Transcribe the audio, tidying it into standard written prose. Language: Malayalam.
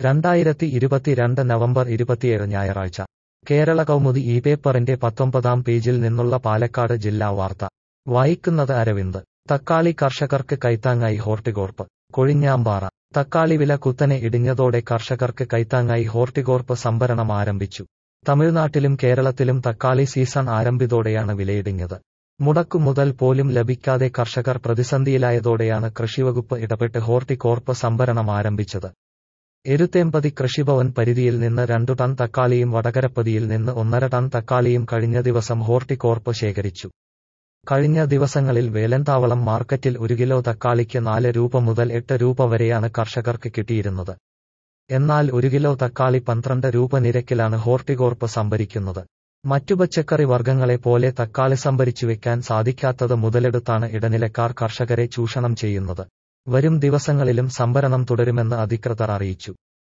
2022 നവംബർ 27 ഞായറാഴ്ച കേരള കൗമുദി ഈ പേപ്പറിന്റെ 19-ാം പേജിൽ നിന്നുള്ള പാലക്കാട് ജില്ലാ വാർത്ത വായിക്കുന്നത് അരവിന്ദ്. തക്കാളി കർഷകർക്ക് കൈത്താങ്ങായി ഹോർട്ടികോർപ്പ്. കൊഴിഞ്ഞാമ്പാറ. തക്കാളി വില കുത്തനെ ഇടിഞ്ഞതോടെ കർഷകർക്ക് കൈത്താങ്ങായി ഹോർട്ടികോർപ്പ് സംഭരണം ആരംഭിച്ചു. തമിഴ്നാട്ടിലും കേരളത്തിലും തക്കാളി സീസൺ ആരംഭിച്ചതോടെയാണ് വിലയിടിഞ്ഞത്. മുടക്കുമുതൽ പോലും ലഭിക്കാതെ കർഷകർ പ്രതിസന്ധിയിലായതോടെയാണ് കൃഷിവകുപ്പ് ഇടപെട്ട് ഹോർട്ടികോർപ്പ് സംഭരണം ആരംഭിച്ചത്. എരുത്തേമ്പതി കൃഷിഭവൻ പരിധിയിൽ നിന്ന് 2 ടൺ തക്കാളിയും വടകരപ്പതിയിൽ നിന്ന് 1.5 ടൺ തക്കാളിയും കഴിഞ്ഞ ദിവസം ഹോർട്ടികോർപ്പ് ശേഖരിച്ചു. കഴിഞ്ഞ ദിവസങ്ങളിൽ വേലന്താവളം മാർക്കറ്റിൽ 1 കിലോ തക്കാളിക്ക് 4 രൂപ മുതൽ 8 രൂപ വരെയാണ് കർഷകർക്ക് കിട്ടിയിരുന്നത്. എന്നാൽ 1 കിലോ തക്കാളി 12 രൂപ നിരക്കിലാണ് ഹോർട്ടികോർപ്പ് സംഭരിക്കുന്നത്. മറ്റു പച്ചക്കറി വർഗ്ഗങ്ങളെ പോലെ തക്കാളി സംഭരിച്ചുവെക്കാൻ സാധിക്കാത്തത് മുതലെടുത്താണ് ഇടനിലക്കാർ കർഷകരെ ചൂഷണം ചെയ്യുന്നത്. വരും ദിവസങ്ങളിലും സംഭരണം തുടരുമെന്ന് അധികൃതർ അറിയിച്ചു.